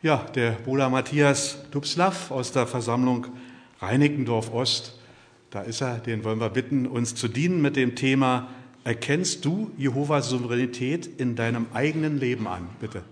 Ja, der Bruder Matthias Dubslav aus der Versammlung Reinickendorf Ost, da ist er, den wollen wir bitten, uns zu dienen mit dem Thema: Erkennst du Jehovas Souveränität in deinem eigenen Leben an? Bitte.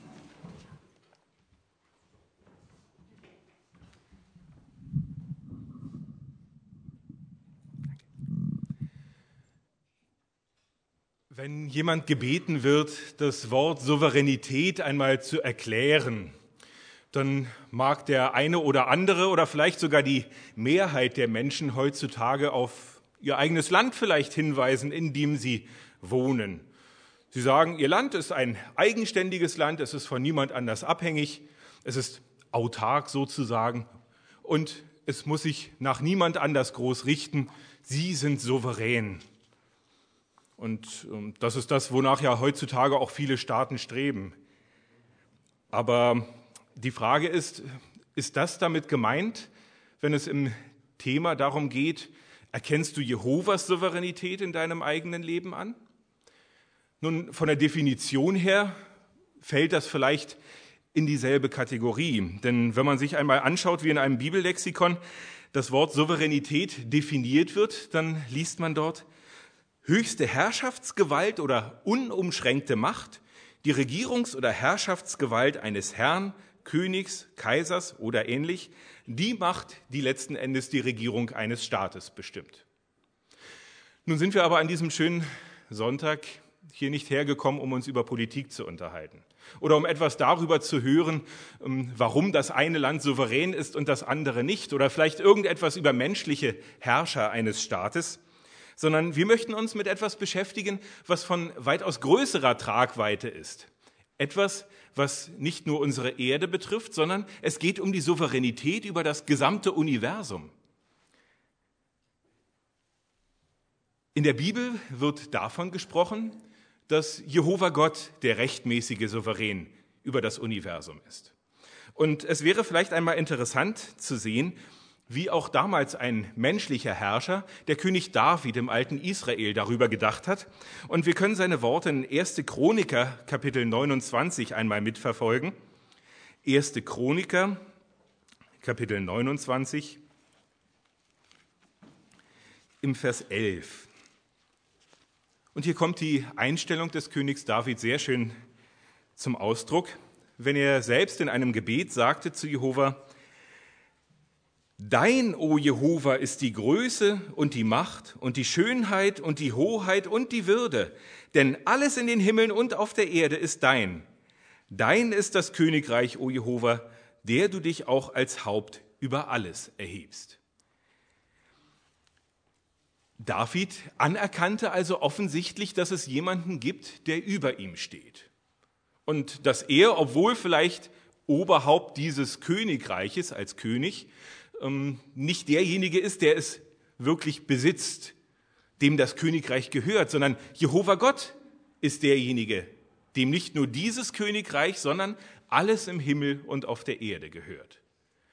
Wenn jemand gebeten wird, das Wort Souveränität einmal zu erklären, dann mag der eine oder andere oder vielleicht sogar die Mehrheit der Menschen heutzutage auf ihr eigenes Land vielleicht hinweisen, in dem sie wohnen. Sie sagen, ihr Land ist ein eigenständiges Land, es ist von niemand anders abhängig, es ist autark sozusagen und es muss sich nach niemand anders groß richten. Sie sind souverän. Und das ist das, wonach ja heutzutage auch viele Staaten streben. Aber die Frage ist das damit gemeint, wenn es im Thema darum geht, erkennst du Jehovas Souveränität in deinem eigenen Leben an? Nun, von der Definition her fällt das vielleicht in dieselbe Kategorie. Denn wenn man sich einmal anschaut, wie in einem Bibellexikon das Wort Souveränität definiert wird, dann liest man dort: höchste Herrschaftsgewalt oder unumschränkte Macht, die Regierungs- oder Herrschaftsgewalt eines Herrn, Königs, Kaisers oder ähnlich, die Macht, die letzten Endes die Regierung eines Staates bestimmt. Nun sind wir aber an diesem schönen Sonntag hier nicht hergekommen, um uns über Politik zu unterhalten oder um etwas darüber zu hören, warum das eine Land souverän ist und das andere nicht, oder vielleicht irgendetwas über menschliche Herrscher eines Staates, sondern wir möchten uns mit etwas beschäftigen, was von weitaus größerer Tragweite ist. Etwas, was nicht nur unsere Erde betrifft, sondern es geht um die Souveränität über das gesamte Universum. In der Bibel wird davon gesprochen, dass Jehova Gott der rechtmäßige Souverän über das Universum ist. Und es wäre vielleicht einmal interessant zu sehen, wie auch damals ein menschlicher Herrscher, der König David im alten Israel, darüber gedacht hat. Und wir können seine Worte in 1. Chroniker, Kapitel 29 einmal mitverfolgen. 1. Chroniker, Kapitel 29, im Vers 11. Und hier kommt die Einstellung des Königs David sehr schön zum Ausdruck, wenn er selbst in einem Gebet sagte zu Jehova: Dein, o Jehova, ist die Größe und die Macht und die Schönheit und die Hoheit und die Würde, denn alles in den Himmeln und auf der Erde ist dein. Dein ist das Königreich, o Jehova, der du dich auch als Haupt über alles erhebst. David anerkannte also offensichtlich, dass es jemanden gibt, der über ihm steht. Und dass er, obwohl vielleicht Oberhaupt dieses Königreiches als König, nicht derjenige ist, der es wirklich besitzt, dem das Königreich gehört, sondern Jehova Gott ist derjenige, dem nicht nur dieses Königreich, sondern alles im Himmel und auf der Erde gehört.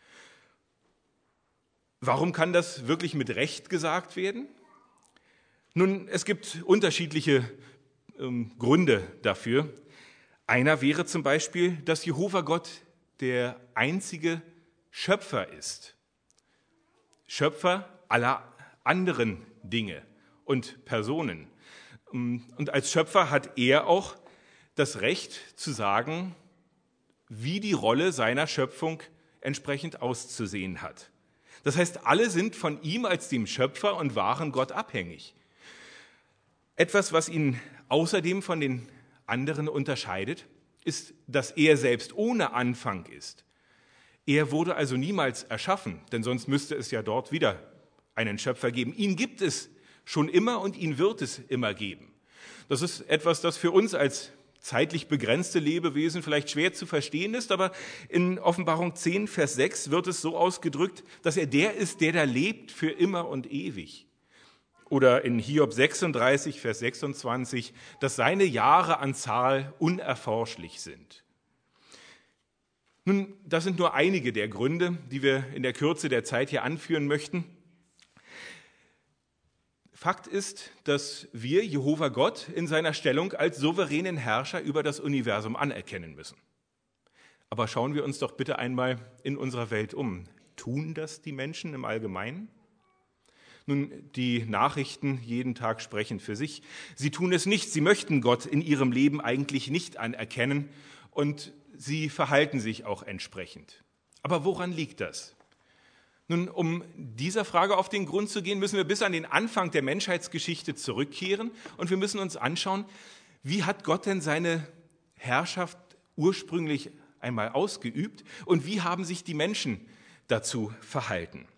Warum kann das wirklich mit Recht gesagt werden? Nun, es gibt unterschiedliche Gründe dafür. Einer wäre zum Beispiel, dass Jehova Gott der einzige Schöpfer ist. Schöpfer aller anderen Dinge und Personen. Und als Schöpfer hat er auch das Recht zu sagen, wie die Rolle seiner Schöpfung entsprechend auszusehen hat. Das heißt, alle sind von ihm als dem Schöpfer und wahren Gott abhängig. Etwas, was ihn außerdem von den anderen unterscheidet, ist, dass er selbst ohne Anfang ist. Er wurde also niemals erschaffen, denn sonst müsste es ja dort wieder einen Schöpfer geben. Ihn gibt es schon immer und ihn wird es immer geben. Das ist etwas, das für uns als zeitlich begrenzte Lebewesen vielleicht schwer zu verstehen ist, aber in Offenbarung 10, Vers 6 wird es so ausgedrückt, dass er der ist, der da lebt für immer und ewig. Oder in Hiob 36, Vers 26, dass seine Jahre an Zahl unerforschlich sind. Nun, das sind nur einige der Gründe, die wir in der Kürze der Zeit hier anführen möchten. Fakt ist, dass wir Jehova Gott in seiner Stellung als souveränen Herrscher über das Universum anerkennen müssen. Aber schauen wir uns doch bitte einmal in unserer Welt um. Tun das die Menschen im Allgemeinen? Nun, die Nachrichten jeden Tag sprechen für sich. Sie tun es nicht. Sie möchten Gott in ihrem Leben eigentlich nicht anerkennen und sie verhalten sich auch entsprechend. Aber woran liegt das? Nun, um dieser Frage auf den Grund zu gehen, müssen wir bis an den Anfang der Menschheitsgeschichte zurückkehren und wir müssen uns anschauen, wie hat Gott denn seine Herrschaft ursprünglich einmal ausgeübt und wie haben sich die Menschen dazu verhalten.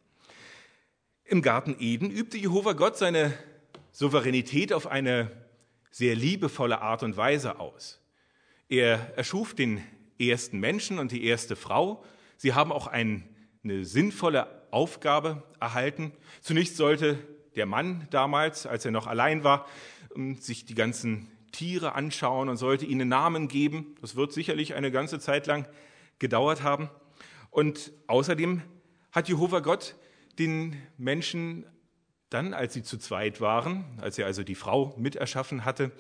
Im Garten Eden übte Jehova Gott seine Souveränität auf eine sehr liebevolle Art und Weise aus. Er erschuf den ersten Menschen und die erste Frau. Sie haben auch eine sinnvolle Aufgabe erhalten. Zunächst sollte der Mann damals, als er noch allein war, sich die ganzen Tiere anschauen und sollte ihnen Namen geben. Das wird sicherlich eine ganze Zeit lang gedauert haben. Und außerdem hat Jehova Gott den Menschen dann, als sie zu zweit waren, als er also die Frau mit erschaffen hatte,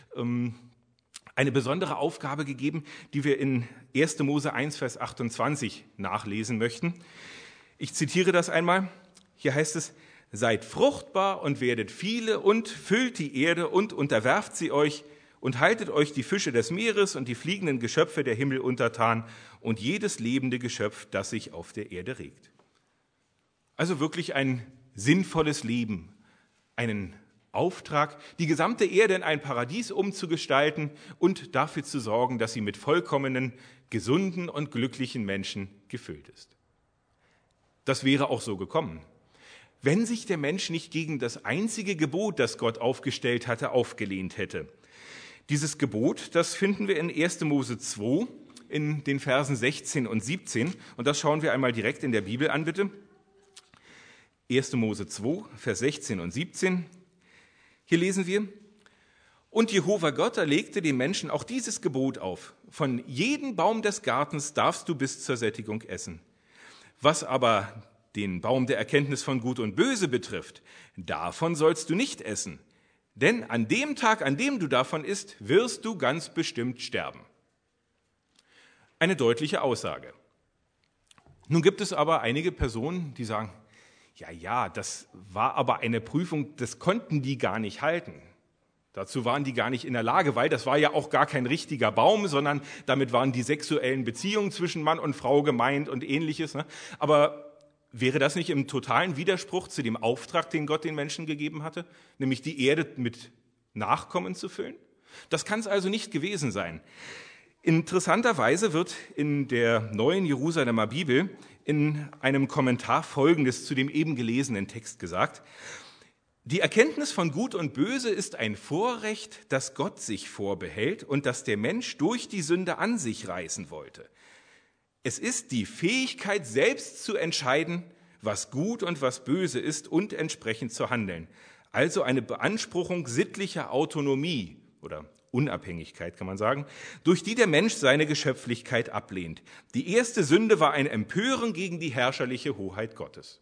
eine besondere Aufgabe gegeben, die wir in 1. Mose 1, Vers 28 nachlesen möchten. Ich zitiere das einmal. Hier heißt es: Seid fruchtbar und werdet viele und füllt die Erde und unterwerft sie euch und haltet euch die Fische des Meeres und die fliegenden Geschöpfe der Himmel untertan und jedes lebende Geschöpf, das sich auf der Erde regt. Also wirklich ein sinnvolles Leben, einen Auftrag, die gesamte Erde in ein Paradies umzugestalten und dafür zu sorgen, dass sie mit vollkommenen, gesunden und glücklichen Menschen gefüllt ist. Das wäre auch so gekommen, wenn sich der Mensch nicht gegen das einzige Gebot, das Gott aufgestellt hatte, aufgelehnt hätte. Dieses Gebot, das finden wir in 1. Mose 2 in den Versen 16 und 17. Und das schauen wir einmal direkt in der Bibel an, bitte. 1. Mose 2, Vers 16 und 17. Hier lesen wir: Und Jehova Gott erlegte dem Menschen auch dieses Gebot auf: Von jedem Baum des Gartens darfst du bis zur Sättigung essen. Was aber den Baum der Erkenntnis von Gut und Böse betrifft, davon sollst du nicht essen. Denn an dem Tag, an dem du davon isst, wirst du ganz bestimmt sterben. Eine deutliche Aussage. Nun gibt es aber einige Personen, die sagen, ja, das war aber eine Prüfung, das konnten die gar nicht halten. Dazu waren die gar nicht in der Lage, weil das war ja auch gar kein richtiger Baum, sondern damit waren die sexuellen Beziehungen zwischen Mann und Frau gemeint und ähnliches. Aber wäre das nicht im totalen Widerspruch zu dem Auftrag, den Gott den Menschen gegeben hatte, nämlich die Erde mit Nachkommen zu füllen? Das kann es also nicht gewesen sein. Interessanterweise wird in der Neuen Jerusalemer Bibel in einem Kommentar Folgendes zu dem eben gelesenen Text gesagt: Die Erkenntnis von Gut und Böse ist ein Vorrecht, das Gott sich vorbehält und das der Mensch durch die Sünde an sich reißen wollte. Es ist die Fähigkeit, selbst zu entscheiden, was gut und was böse ist und entsprechend zu handeln. Also eine Beanspruchung sittlicher Autonomie oder Unabhängigkeit, kann man sagen, durch die der Mensch seine Geschöpflichkeit ablehnt. Die erste Sünde war ein Empören gegen die herrscherliche Hoheit Gottes.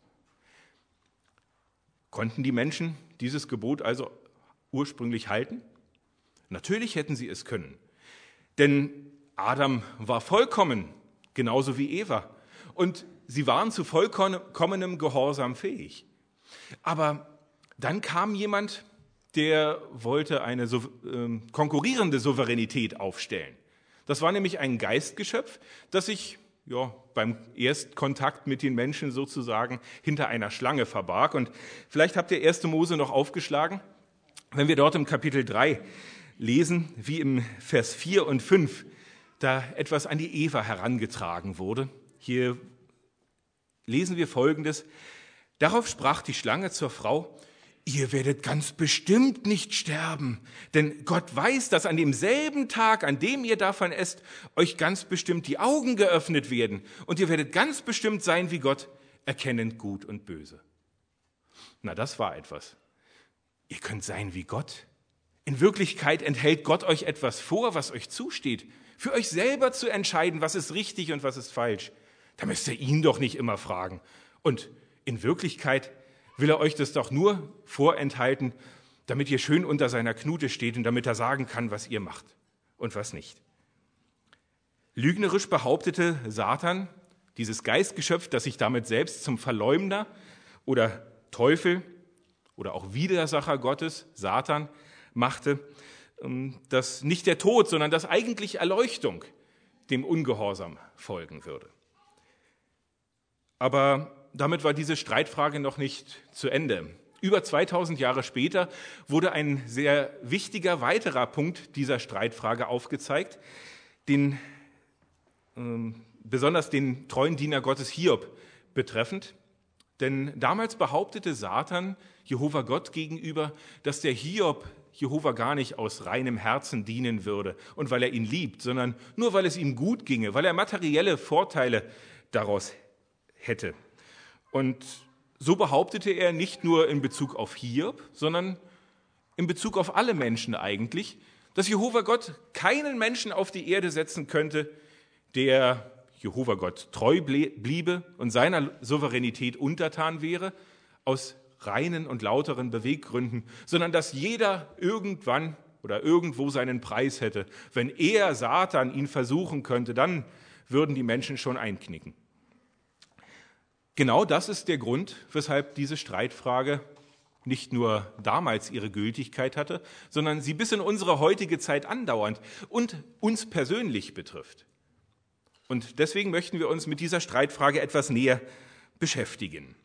Konnten die Menschen dieses Gebot also ursprünglich halten? Natürlich hätten sie es können. Denn Adam war vollkommen, genauso wie Eva. Und sie waren zu vollkommenem Gehorsam fähig. Aber dann kam jemand, der wollte eine konkurrierende Souveränität aufstellen. Das war nämlich ein Geistgeschöpf, das sich beim Erstkontakt mit den Menschen sozusagen hinter einer Schlange verbarg. Und vielleicht habt ihr 1. Mose noch aufgeschlagen, wenn wir dort im Kapitel 3 lesen, wie im Vers 4 und 5 da etwas an die Eva herangetragen wurde. Hier lesen wir Folgendes: Darauf sprach die Schlange zur Frau: Ihr werdet ganz bestimmt nicht sterben, denn Gott weiß, dass an demselben Tag, an dem ihr davon esst, euch ganz bestimmt die Augen geöffnet werden und ihr werdet ganz bestimmt sein wie Gott, erkennend Gut und Böse. Na, das war etwas. Ihr könnt sein wie Gott. In Wirklichkeit enthält Gott euch etwas vor, was euch zusteht, für euch selber zu entscheiden, was ist richtig und was ist falsch. Da müsst ihr ihn doch nicht immer fragen. Und in Wirklichkeit will er euch das doch nur vorenthalten, damit ihr schön unter seiner Knute steht und damit er sagen kann, was ihr macht und was nicht. Lügnerisch behauptete Satan, dieses Geistgeschöpf, das sich damit selbst zum Verleumder oder Teufel oder auch Widersacher Gottes, Satan, machte, dass nicht der Tod, sondern dass eigentlich Erleuchtung dem Ungehorsam folgen würde. Aber damit war diese Streitfrage noch nicht zu Ende. Über 2000 Jahre später wurde ein sehr wichtiger weiterer Punkt dieser Streitfrage aufgezeigt, besonders den treuen Diener Gottes Hiob betreffend. Denn damals behauptete Satan Jehova Gott gegenüber, dass der Hiob Jehova gar nicht aus reinem Herzen dienen würde und weil er ihn liebt, sondern nur weil es ihm gut ginge, weil er materielle Vorteile daraus hätte. Und so behauptete er nicht nur in Bezug auf Hiob, sondern in Bezug auf alle Menschen eigentlich, dass Jehova Gott keinen Menschen auf die Erde setzen könnte, der Jehova Gott treu bliebe und seiner Souveränität untertan wäre, aus reinen und lauteren Beweggründen, sondern dass jeder irgendwann oder irgendwo seinen Preis hätte. Wenn er, Satan, ihn versuchen könnte, dann würden die Menschen schon einknicken. Genau das ist der Grund, weshalb diese Streitfrage nicht nur damals ihre Gültigkeit hatte, sondern sie bis in unsere heutige Zeit andauernd und uns persönlich betrifft. Und deswegen möchten wir uns mit dieser Streitfrage etwas näher beschäftigen.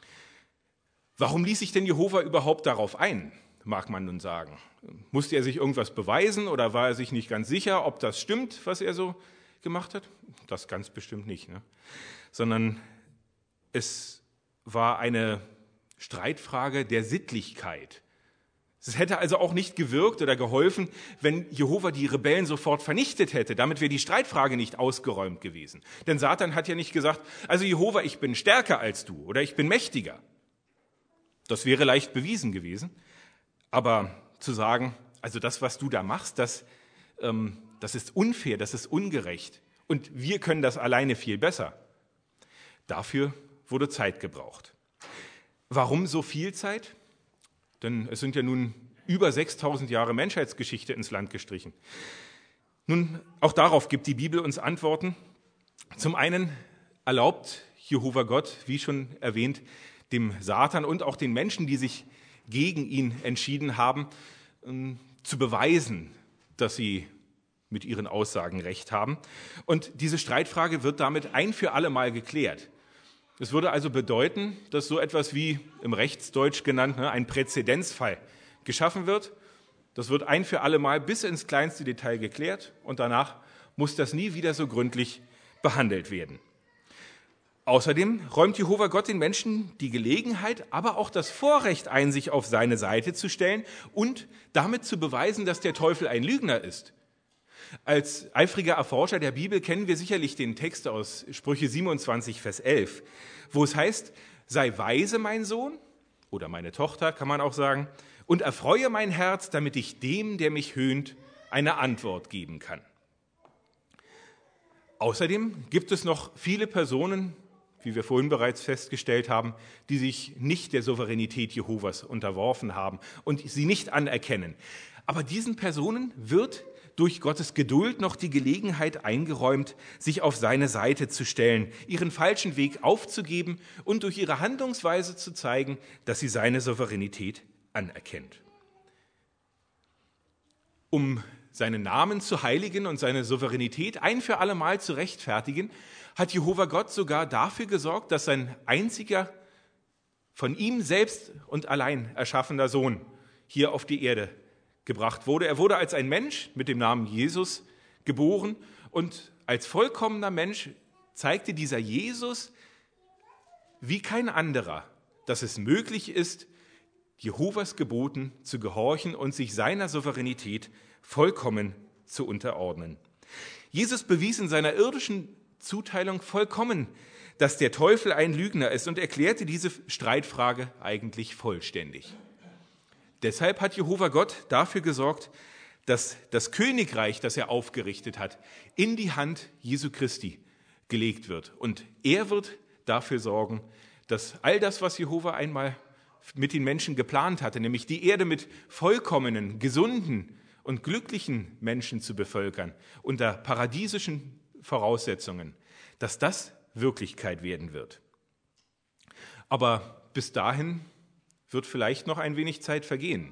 Warum ließ sich denn Jehova überhaupt darauf ein, mag man nun sagen? Musste er sich irgendwas beweisen oder war er sich nicht ganz sicher, ob das stimmt, was er so gemacht hat? Das ganz bestimmt nicht, ne? Sondern es war eine Streitfrage der Sittlichkeit. Es hätte also auch nicht gewirkt oder geholfen, wenn Jehova die Rebellen sofort vernichtet hätte. Damit wäre die Streitfrage nicht ausgeräumt gewesen. Denn Satan hat ja nicht gesagt, also Jehova, ich bin stärker als du oder ich bin mächtiger. Das wäre leicht bewiesen gewesen. Aber zu sagen, also das, was du da machst, das ist unfair, das ist ungerecht. Und wir können das alleine viel besser. Dafür wurde Zeit gebraucht. Warum so viel Zeit? Denn es sind ja nun über 6000 Jahre Menschheitsgeschichte ins Land gestrichen. Nun, auch darauf gibt die Bibel uns Antworten. Zum einen erlaubt Jehova Gott, wie schon erwähnt, dem Satan und auch den Menschen, die sich gegen ihn entschieden haben, zu beweisen, dass sie mit ihren Aussagen recht haben. Und diese Streitfrage wird damit ein für alle Mal geklärt. Es würde also bedeuten, dass so etwas wie im Rechtsdeutsch genannt ein Präzedenzfall geschaffen wird. Das wird ein für alle Mal bis ins kleinste Detail geklärt und danach muss das nie wieder so gründlich behandelt werden. Außerdem räumt Jehova Gott den Menschen die Gelegenheit, aber auch das Vorrecht ein, sich auf seine Seite zu stellen und damit zu beweisen, dass der Teufel ein Lügner ist. Als eifriger Erforscher der Bibel kennen wir sicherlich den Text aus Sprüche 27, Vers 11, wo es heißt, sei weise, mein Sohn, oder meine Tochter, kann man auch sagen, und erfreue mein Herz, damit ich dem, der mich höhnt, eine Antwort geben kann. Außerdem gibt es noch viele Personen, wie wir vorhin bereits festgestellt haben, die sich nicht der Souveränität Jehovas unterworfen haben und sie nicht anerkennen. Aber diesen Personen wird durch Gottes Geduld noch die Gelegenheit eingeräumt, sich auf seine Seite zu stellen, ihren falschen Weg aufzugeben und durch ihre Handlungsweise zu zeigen, dass sie seine Souveränität anerkennt. Um seinen Namen zu heiligen und seine Souveränität ein für alle Mal zu rechtfertigen, hat Jehova Gott sogar dafür gesorgt, dass sein einziger, von ihm selbst und allein erschaffener Sohn hier auf die Erde gebracht wurde. Er wurde als ein Mensch mit dem Namen Jesus geboren und als vollkommener Mensch zeigte dieser Jesus wie kein anderer, dass es möglich ist, Jehovas Geboten zu gehorchen und sich seiner Souveränität vollkommen zu unterordnen. Jesus bewies in seiner irdischen Zuteilung vollkommen, dass der Teufel ein Lügner ist und erklärte diese Streitfrage eigentlich vollständig. Deshalb hat Jehova Gott dafür gesorgt, dass das Königreich, das er aufgerichtet hat, in die Hand Jesu Christi gelegt wird. Und er wird dafür sorgen, dass all das, was Jehova einmal mit den Menschen geplant hatte, nämlich die Erde mit vollkommenen, gesunden und glücklichen Menschen zu bevölkern, unter paradiesischen Grundvoraussetzungen, dass das Wirklichkeit werden wird. Aber bis dahin wird vielleicht noch ein wenig Zeit vergehen.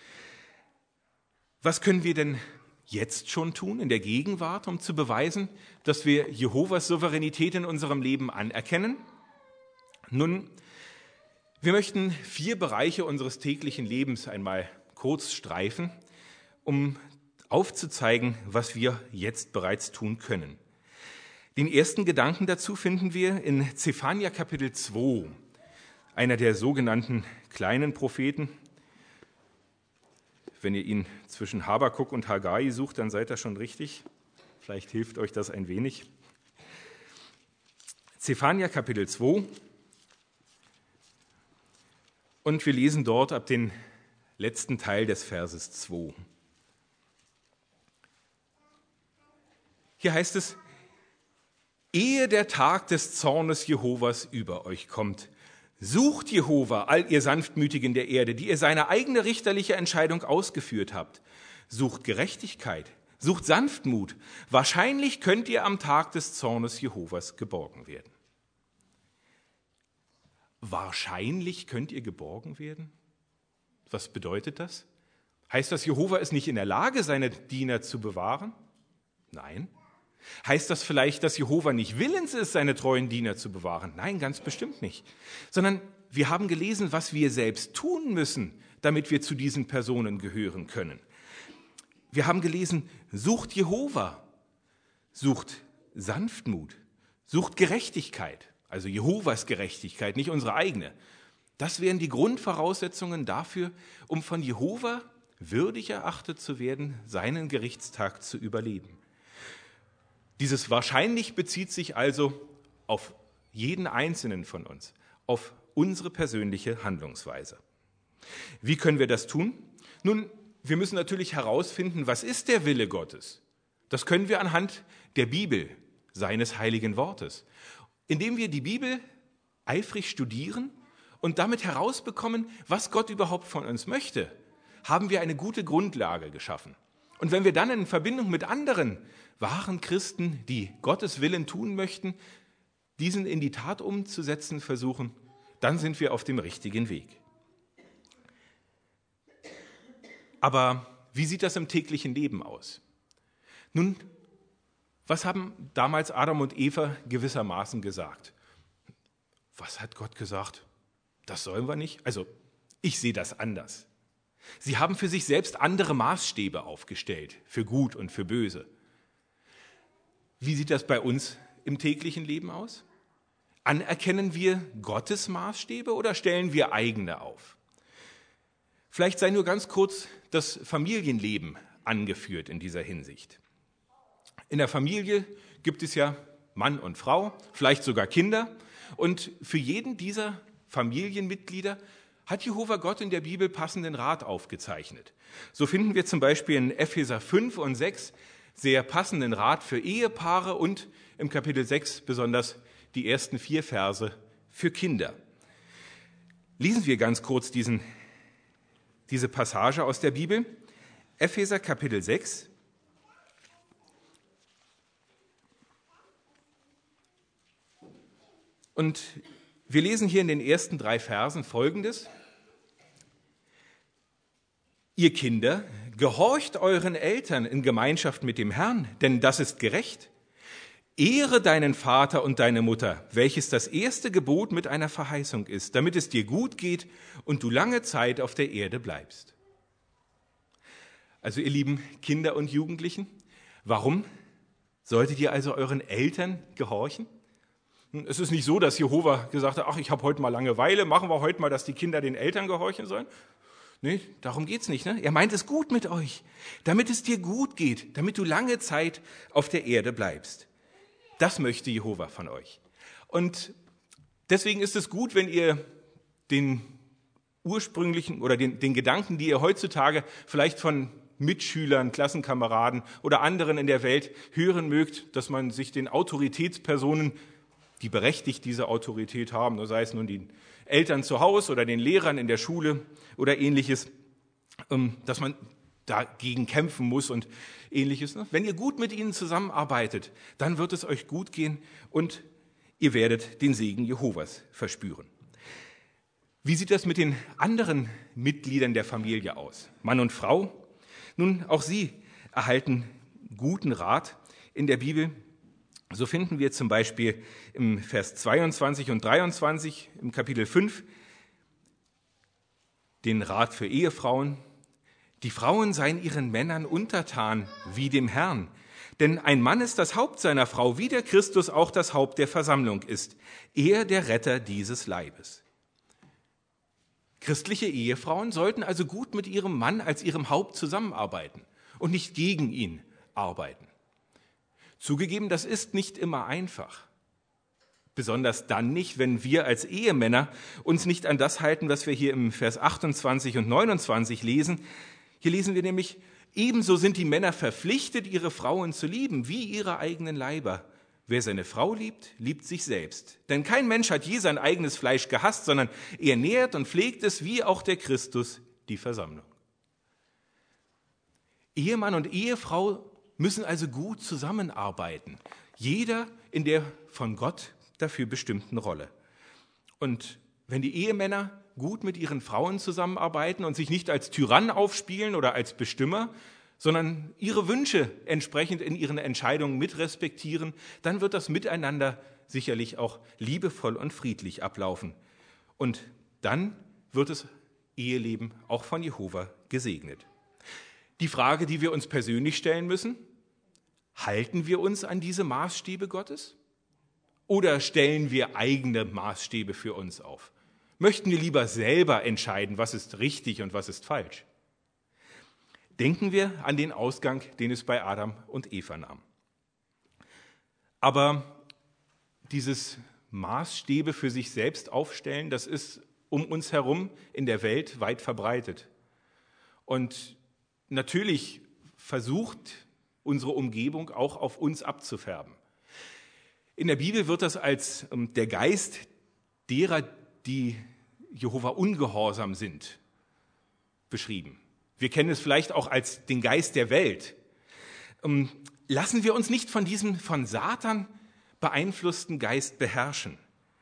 Was können wir denn jetzt schon tun, in der Gegenwart, um zu beweisen, dass wir Jehovas Souveränität in unserem Leben anerkennen? Nun, wir möchten 4 Bereiche unseres täglichen Lebens einmal kurz streifen, um aufzuzeigen, was wir jetzt bereits tun können. Den ersten Gedanken dazu finden wir in Zephania Kapitel 2, einer der sogenannten kleinen Propheten. Wenn ihr ihn zwischen Habakuk und Haggai sucht, dann seid ihr schon richtig. Vielleicht hilft euch das ein wenig. Zephania Kapitel 2. Und wir lesen dort ab den letzten Teil des Verses 2. Hier heißt es: Ehe der Tag des Zornes Jehovas über euch kommt, sucht Jehova, all ihr Sanftmütigen der Erde, die ihr seine eigene richterliche Entscheidung ausgeführt habt. Sucht Gerechtigkeit, sucht Sanftmut. Wahrscheinlich könnt ihr am Tag des Zornes Jehovas geborgen werden. Wahrscheinlich könnt ihr geborgen werden? Was bedeutet das? Heißt das, Jehova ist nicht in der Lage, seine Diener zu bewahren? Nein. Heißt das vielleicht, dass Jehova nicht willens ist, seine treuen Diener zu bewahren? Nein, ganz bestimmt nicht. Sondern wir haben gelesen, was wir selbst tun müssen, damit wir zu diesen Personen gehören können. Wir haben gelesen, sucht Jehova, sucht Sanftmut, sucht Gerechtigkeit. Also Jehovas Gerechtigkeit, nicht unsere eigene. Das wären die Grundvoraussetzungen dafür, um von Jehova würdig erachtet zu werden, seinen Gerichtstag zu überleben. Dieses wahrscheinlich bezieht sich also auf jeden Einzelnen von uns, auf unsere persönliche Handlungsweise. Wie können wir das tun? Nun, wir müssen natürlich herausfinden, was ist der Wille Gottes? Das können wir anhand der Bibel, seines heiligen Wortes. Indem wir die Bibel eifrig studieren und damit herausbekommen, was Gott überhaupt von uns möchte, haben wir eine gute Grundlage geschaffen. Und wenn wir dann in Verbindung mit anderen wahren Christen, die Gottes Willen tun möchten, diesen in die Tat umzusetzen versuchen, dann sind wir auf dem richtigen Weg. Aber wie sieht das im täglichen Leben aus? Nun, was haben damals Adam und Eva gewissermaßen gesagt? Was hat Gott gesagt? Das sollen wir nicht? Also, ich sehe das anders. Sie haben für sich selbst andere Maßstäbe aufgestellt, für gut und für böse. Wie sieht das bei uns im täglichen Leben aus? Anerkennen wir Gottes Maßstäbe oder stellen wir eigene auf? Vielleicht sei nur ganz kurz das Familienleben angeführt in dieser Hinsicht. In der Familie gibt es ja Mann und Frau, vielleicht sogar Kinder. Und für jeden dieser Familienmitglieder hat Jehova Gott in der Bibel passenden Rat aufgezeichnet. So finden wir zum Beispiel in Epheser 5 und 6 sehr passenden Rat für Ehepaare und im Kapitel 6 besonders die ersten 4 Verse für Kinder. Lesen wir ganz kurz diese Passage aus der Bibel. Epheser Kapitel 6. Und wir lesen hier in den ersten 3 Versen Folgendes: Ihr Kinder, gehorcht euren Eltern in Gemeinschaft mit dem Herrn, denn das ist gerecht. Ehre deinen Vater und deine Mutter, welches das erste Gebot mit einer Verheißung ist, damit es dir gut geht und du lange Zeit auf der Erde bleibst. Also ihr lieben Kinder und Jugendlichen, warum solltet ihr also euren Eltern gehorchen? Es ist nicht so, dass Jehova gesagt hat, ach, ich habe heute mal Langeweile, machen wir heute mal, dass die Kinder den Eltern gehorchen sollen. Nee, darum geht's nicht. Ne? Er meint es gut mit euch, damit es dir gut geht, damit du lange Zeit auf der Erde bleibst. Das möchte Jehova von euch. Und deswegen ist es gut, wenn ihr den ursprünglichen oder den Gedanken, die ihr heutzutage vielleicht von Mitschülern, Klassenkameraden oder anderen in der Welt hören mögt, dass man sich den Autoritätspersonen, die berechtigt diese Autorität haben, sei es nun den Eltern zu Hause oder den Lehrern in der Schule oder ähnliches, dass man dagegen kämpfen muss und Ähnliches. Wenn ihr gut mit ihnen zusammenarbeitet, dann wird es euch gut gehen und ihr werdet den Segen Jehovas verspüren. Wie sieht das mit den anderen Mitgliedern der Familie aus? Mann und Frau? Nun, auch sie erhalten guten Rat in der Bibel. So finden wir zum Beispiel im Vers 22 und 23 im Kapitel 5 den Rat für Ehefrauen. Die Frauen seien ihren Männern untertan wie dem Herrn. Denn ein Mann ist das Haupt seiner Frau, wie der Christus auch das Haupt der Versammlung ist. Er der Retter dieses Leibes. Christliche Ehefrauen sollten also gut mit ihrem Mann als ihrem Haupt zusammenarbeiten und nicht gegen ihn arbeiten. Zugegeben, das ist nicht immer einfach. Besonders dann nicht, wenn wir als Ehemänner uns nicht an das halten, was wir hier im Vers 28 und 29 lesen. Hier lesen wir nämlich, ebenso sind die Männer verpflichtet, ihre Frauen zu lieben, wie ihre eigenen Leiber. Wer seine Frau liebt, liebt sich selbst. Denn kein Mensch hat je sein eigenes Fleisch gehasst, sondern er nährt und pflegt es, wie auch der Christus, die Versammlung. Ehemann und Ehefrau müssen also gut zusammenarbeiten. Jeder in der von Gott dafür bestimmten Rolle. Und wenn die Ehemänner gut mit ihren Frauen zusammenarbeiten und sich nicht als Tyrann aufspielen oder als Bestimmer, sondern ihre Wünsche entsprechend in ihren Entscheidungen mit respektieren, dann wird das Miteinander sicherlich auch liebevoll und friedlich ablaufen. Und dann wird das Eheleben auch von Jehova gesegnet. Die Frage, die wir uns persönlich stellen müssen, halten wir uns an diese Maßstäbe Gottes? Oder stellen wir eigene Maßstäbe für uns auf? Möchten wir lieber selber entscheiden, was ist richtig und was ist falsch? Denken wir an den Ausgang, den es bei Adam und Eva nahm. Aber dieses Maßstäbe für sich selbst aufstellen, das ist um uns herum in der Welt weit verbreitet. Und natürlich versucht unsere Umgebung auch auf uns abzufärben. In der Bibel wird das als der Geist derer, die Jehova ungehorsam sind, beschrieben. Wir kennen es vielleicht auch als den Geist der Welt. Lassen wir uns nicht von diesem von Satan beeinflussten Geist beherrschen.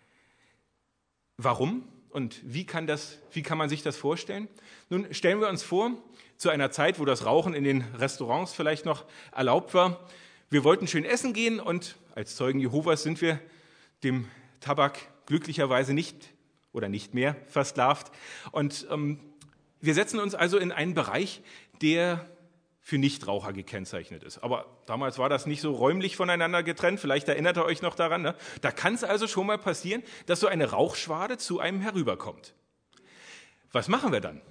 Warum und wie kann man sich das vorstellen? Nun stellen wir uns vor, zu einer Zeit, wo das Rauchen in den Restaurants vielleicht noch erlaubt war. Wir wollten schön essen gehen und als Zeugen Jehovas sind wir dem Tabak glücklicherweise nicht mehr versklavt. Und wir setzen uns also in einen Bereich, der für Nichtraucher gekennzeichnet ist. Aber damals war das nicht so räumlich voneinander getrennt. Vielleicht erinnert ihr euch noch daran. Ne? Da kann es also schon mal passieren, dass so eine Rauchschwade zu einem herüberkommt. Was machen wir dann?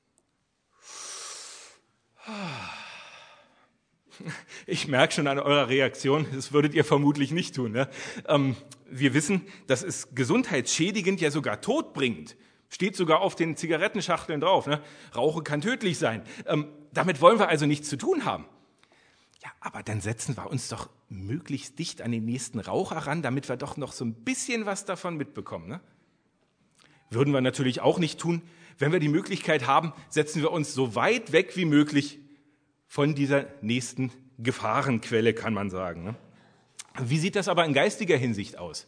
Ich merke schon an eurer Reaktion, das würdet ihr vermutlich nicht tun. Ne? Wir wissen, das ist gesundheitsschädigend, ja sogar todbringend. Steht sogar auf den Zigarettenschachteln drauf. Ne? Rauchen kann tödlich sein. Damit wollen wir also nichts zu tun haben. Ja, aber dann setzen wir uns doch möglichst dicht an den nächsten Raucher ran, damit wir doch noch so ein bisschen was davon mitbekommen. Ne? Würden wir natürlich auch nicht tun. Wenn wir die Möglichkeit haben, setzen wir uns so weit weg wie möglich von dieser nächsten Gefahrenquelle, kann man sagen. Ne? Wie sieht das aber in geistiger Hinsicht aus?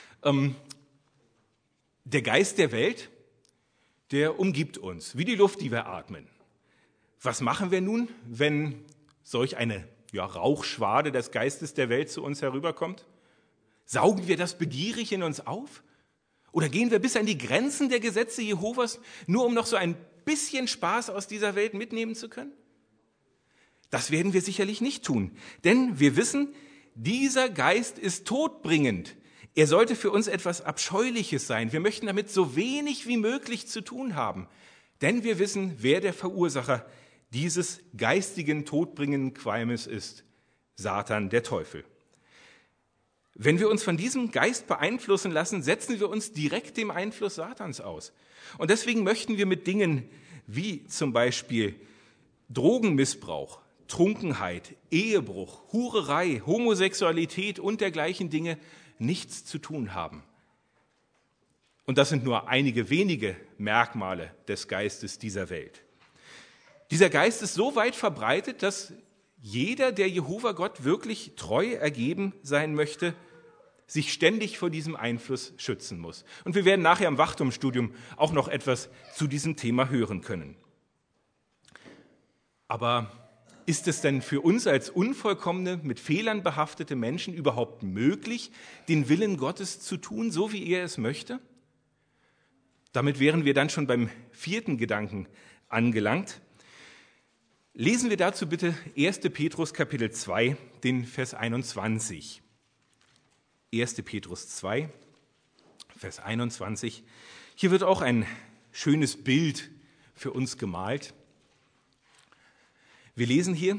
Der Geist der Welt, der umgibt uns, wie die Luft, die wir atmen. Was machen wir nun, wenn solch eine Rauchschwade des Geistes der Welt zu uns herüberkommt? Saugen wir das begierig in uns auf? Oder gehen wir bis an die Grenzen der Gesetze Jehovas, nur um noch so ein bisschen Spaß aus dieser Welt mitnehmen zu können? Das werden wir sicherlich nicht tun, denn wir wissen, dieser Geist ist todbringend. Er sollte für uns etwas Abscheuliches sein. Wir möchten damit so wenig wie möglich zu tun haben, denn wir wissen, wer der Verursacher dieses geistigen, todbringenden Qualmes ist: Satan, der Teufel. Wenn wir uns von diesem Geist beeinflussen lassen, setzen wir uns direkt dem Einfluss Satans aus. Und deswegen möchten wir mit Dingen wie zum Beispiel Drogenmissbrauch, Trunkenheit, Ehebruch, Hurerei, Homosexualität und dergleichen Dinge nichts zu tun haben. Und das sind nur einige wenige Merkmale des Geistes dieser Welt. Dieser Geist ist so weit verbreitet, dass jeder, der Jehova Gott wirklich treu ergeben sein möchte, sich ständig vor diesem Einfluss schützen muss. Und wir werden nachher im Wachtumstudium auch noch etwas zu diesem Thema hören können. Aber ist es denn für uns als unvollkommene, mit Fehlern behaftete Menschen überhaupt möglich, den Willen Gottes zu tun, so wie er es möchte? Damit wären wir dann schon beim 4. Gedanken angelangt. Lesen wir dazu bitte 1. Petrus Kapitel 2, den Vers 21. 1. Petrus 2, Vers 21. Hier wird auch ein schönes Bild für uns gemalt. Wir lesen hier: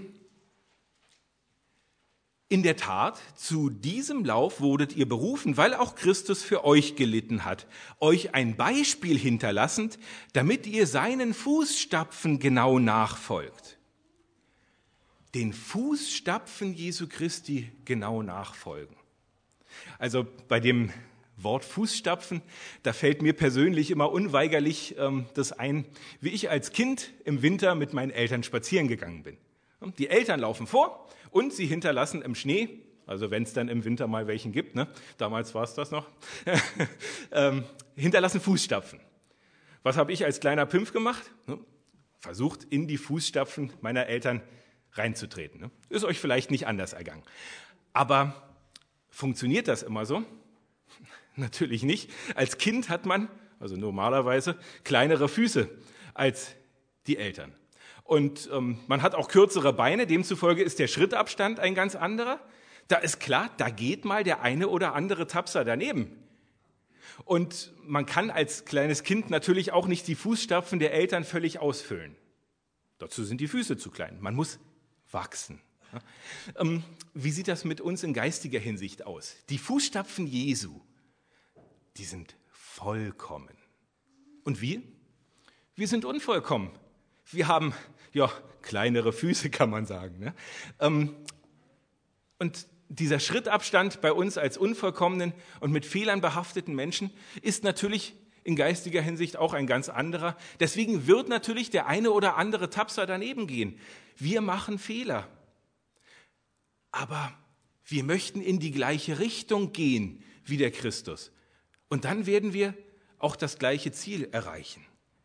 In der Tat, zu diesem Lauf wurdet ihr berufen, weil auch Christus für euch gelitten hat, euch ein Beispiel hinterlassend, damit ihr seinen Fußstapfen genau nachfolgt. Den Fußstapfen Jesu Christi genau nachfolgen. Also bei dem Wort Fußstapfen, da fällt mir persönlich immer unweigerlich das ein, wie ich als Kind im Winter mit meinen Eltern spazieren gegangen bin. Die Eltern laufen vor und sie hinterlassen im Schnee, also wenn es dann im Winter mal welchen gibt, ne? Damals war es das noch, hinterlassen Fußstapfen. Was habe ich als kleiner Pimpf gemacht? Versucht, in die Fußstapfen meiner Eltern reinzutreten. Ist euch vielleicht nicht anders ergangen. Aber funktioniert das immer so? Natürlich nicht. Als Kind hat man, also normalerweise, kleinere Füße als die Eltern. Und man hat auch kürzere Beine, demzufolge ist der Schrittabstand ein ganz anderer. Da ist klar, da geht mal der eine oder andere Tapser daneben. Und man kann als kleines Kind natürlich auch nicht die Fußstapfen der Eltern völlig ausfüllen. Dazu sind die Füße zu klein. Man muss wachsen. Wie sieht das mit uns in geistiger Hinsicht aus? Die Fußstapfen Jesu, die sind vollkommen. Und wir? Wir sind unvollkommen. Wir haben, ja, kleinere Füße, kann man sagen. Ne? Und dieser Schrittabstand bei uns als unvollkommenen und mit Fehlern behafteten Menschen ist natürlich in geistiger Hinsicht auch ein ganz anderer. Deswegen wird natürlich der eine oder andere Tapser daneben gehen. Wir machen Fehler. Aber wir möchten in die gleiche Richtung gehen wie der Christus. Und dann werden wir auch das gleiche Ziel erreichen.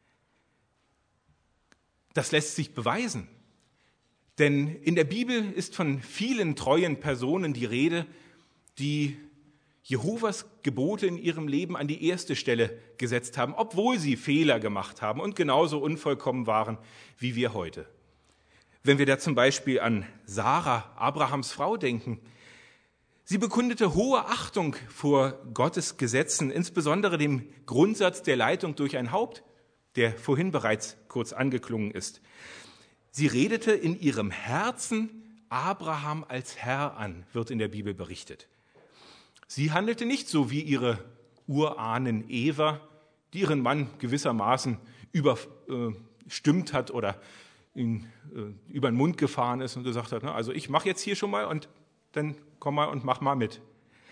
Das lässt sich beweisen. Denn in der Bibel ist von vielen treuen Personen die Rede, die Jehovas Gebote in ihrem Leben an die erste Stelle gesetzt haben, obwohl sie Fehler gemacht haben und genauso unvollkommen waren wie wir heute. Wenn wir da zum Beispiel an Sarah, Abrahams Frau, denken. Sie bekundete hohe Achtung vor Gottes Gesetzen, insbesondere dem Grundsatz der Leitung durch ein Haupt, der vorhin bereits kurz angeklungen ist. Sie redete in ihrem Herzen Abraham als Herr an, wird in der Bibel berichtet. Sie handelte nicht so wie ihre Urahnin Eva, die ihren Mann gewissermaßen überstimmt hat oder ihn über den Mund gefahren ist und gesagt hat, also ich mache jetzt hier schon mal und dann komm mal und mach mal mit.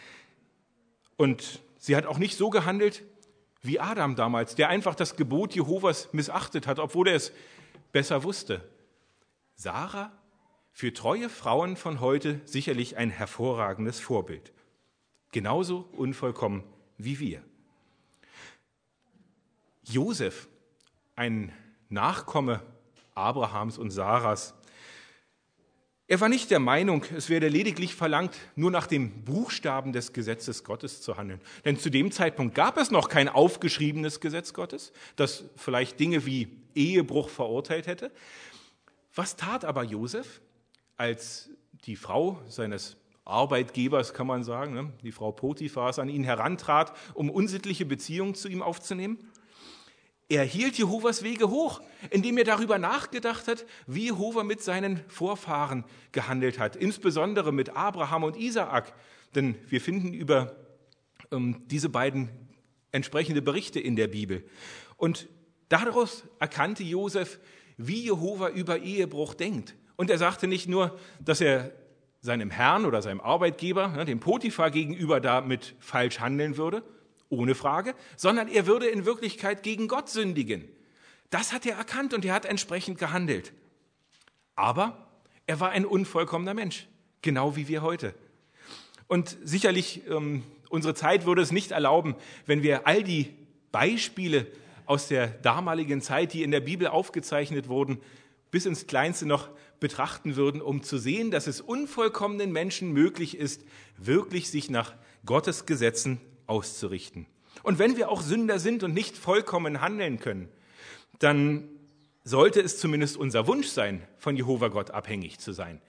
Und sie hat auch nicht so gehandelt wie Adam damals, der einfach das Gebot Jehovas missachtet hat, obwohl er es besser wusste. Sarah, für treue Frauen von heute sicherlich ein hervorragendes Vorbild. Genauso unvollkommen wie wir. Josef, ein Nachkomme Abrahams und Sarahs. Er war nicht der Meinung, es werde lediglich verlangt, nur nach dem Buchstaben des Gesetzes Gottes zu handeln. Denn zu dem Zeitpunkt gab es noch kein aufgeschriebenes Gesetz Gottes, das vielleicht Dinge wie Ehebruch verurteilt hätte. Was tat aber Josef, als die Frau seines Arbeitgebers, kann man sagen, die Frau Potiphars, an ihn herantrat, um unsittliche Beziehungen zu ihm aufzunehmen? Er hielt Jehovas Wege hoch, indem er darüber nachgedacht hat, wie Jehova mit seinen Vorfahren gehandelt hat, insbesondere mit Abraham und Isaak. Denn wir finden über diese beiden entsprechende Berichte in der Bibel. Und daraus erkannte Josef, wie Jehova über Ehebruch denkt. Und er sagte nicht nur, dass er seinem Herrn oder seinem Arbeitgeber, dem Potiphar gegenüber, damit falsch handeln würde, ohne Frage, sondern er würde in Wirklichkeit gegen Gott sündigen. Das hat er erkannt und er hat entsprechend gehandelt. Aber er war ein unvollkommener Mensch, genau wie wir heute. Und sicherlich, unsere Zeit würde es nicht erlauben, wenn wir all die Beispiele aus der damaligen Zeit, die in der Bibel aufgezeichnet wurden, bis ins Kleinste noch betrachten würden, um zu sehen, dass es unvollkommenen Menschen möglich ist, wirklich sich nach Gottes Gesetzen auszurichten. Und wenn wir auch Sünder sind und nicht vollkommen handeln können, dann sollte es zumindest unser Wunsch sein, von Jehova Gott abhängig zu sein.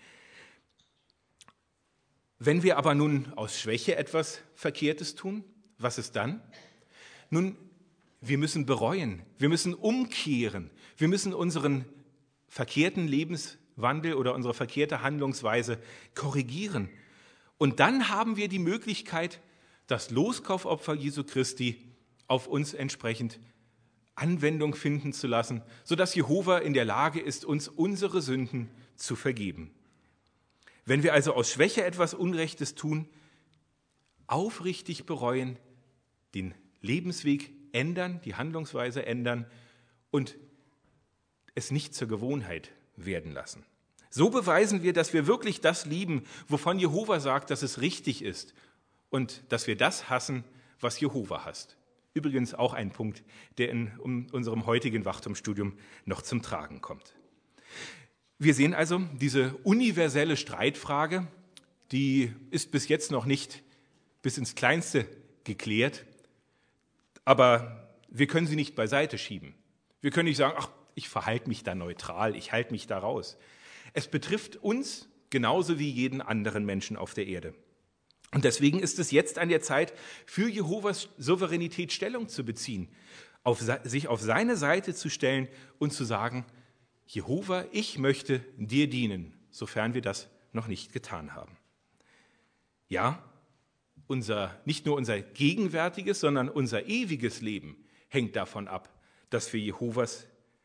Wenn wir aber nun aus Schwäche etwas Verkehrtes tun, was ist dann? Nun, wir müssen bereuen, wir müssen umkehren, wir müssen unseren verkehrten Lebenswandel oder unsere verkehrte Handlungsweise korrigieren. Und dann haben wir die Möglichkeit, das Loskaufopfer Jesu Christi auf uns entsprechend Anwendung finden zu lassen, sodass Jehova in der Lage ist, uns unsere Sünden zu vergeben. Wenn wir also aus Schwäche etwas Unrechtes tun, aufrichtig bereuen, den Lebensweg ändern, die Handlungsweise ändern und es nicht zur Gewohnheit werden lassen. So beweisen wir, dass wir wirklich das lieben, wovon Jehova sagt, dass es richtig ist und dass wir das hassen, was Jehova hasst. Übrigens auch ein Punkt, der in unserem heutigen Wachtumsstudium noch zum Tragen kommt. Wir sehen also, diese universelle Streitfrage, die ist bis jetzt noch nicht bis ins Kleinste geklärt, aber wir können sie nicht beiseite schieben. Wir können nicht sagen, ach, ich verhalte mich da neutral, ich halte mich da raus. Es betrifft uns genauso wie jeden anderen Menschen auf der Erde. Und deswegen ist es jetzt an der Zeit, für Jehovas Souveränität Stellung zu beziehen, sich auf seine Seite zu stellen und zu sagen, Jehova, ich möchte dir dienen, sofern wir das noch nicht getan haben. Ja, nicht nur unser gegenwärtiges, sondern unser ewiges Leben hängt davon ab, dass wir Jehovas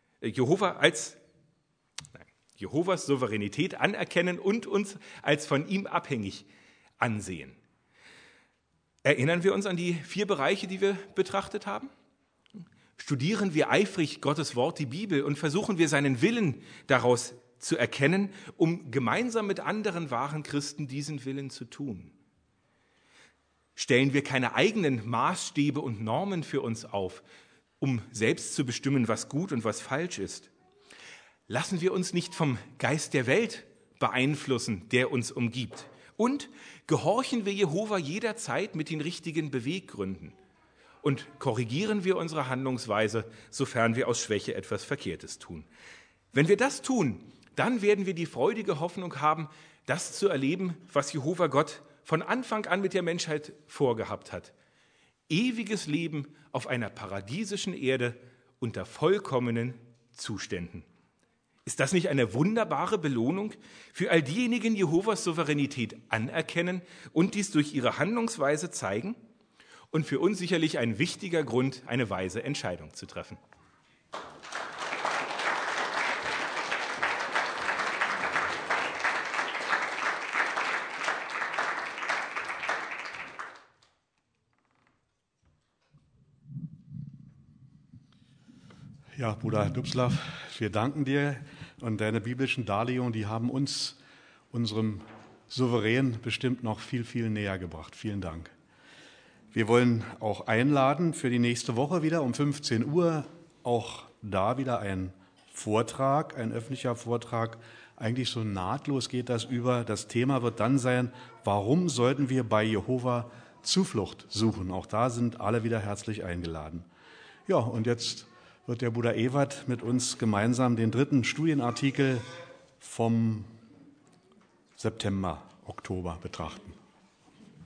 Souveränität anerkennen und uns als von ihm abhängig ansehen. Erinnern wir uns an die 4 Bereiche, die wir betrachtet haben? Studieren wir eifrig Gottes Wort, die Bibel, und versuchen wir seinen Willen daraus zu erkennen, um gemeinsam mit anderen wahren Christen diesen Willen zu tun. Stellen wir keine eigenen Maßstäbe und Normen für uns auf, um selbst zu bestimmen, was gut und was falsch ist. Lassen wir uns nicht vom Geist der Welt beeinflussen, der uns umgibt. Und gehorchen wir Jehova jederzeit mit den richtigen Beweggründen. Und korrigieren wir unsere Handlungsweise, sofern wir aus Schwäche etwas Verkehrtes tun. Wenn wir das tun, dann werden wir die freudige Hoffnung haben, das zu erleben, was Jehova Gott von Anfang an mit der Menschheit vorgehabt hat. Ewiges Leben auf einer paradiesischen Erde unter vollkommenen Zuständen. Ist das nicht eine wunderbare Belohnung für all diejenigen, die Jehovas Souveränität anerkennen und dies durch ihre Handlungsweise zeigen? Und für uns sicherlich ein wichtiger Grund, eine weise Entscheidung zu treffen. Ja, Bruder Dubslav, wir danken dir und deine biblischen Darlegungen, die haben uns, unserem Souverän, bestimmt noch viel, viel näher gebracht. Vielen Dank. Wir wollen auch einladen für die nächste Woche wieder um 15 Uhr, auch da wieder ein Vortrag, ein öffentlicher Vortrag. Eigentlich so nahtlos geht das über. Das Thema wird dann sein, warum sollten wir bei Jehova Zuflucht suchen? Auch da sind alle wieder herzlich eingeladen. Ja, und jetzt wird der Bruder Ewert mit uns gemeinsam den 3. Studienartikel vom September, Oktober betrachten.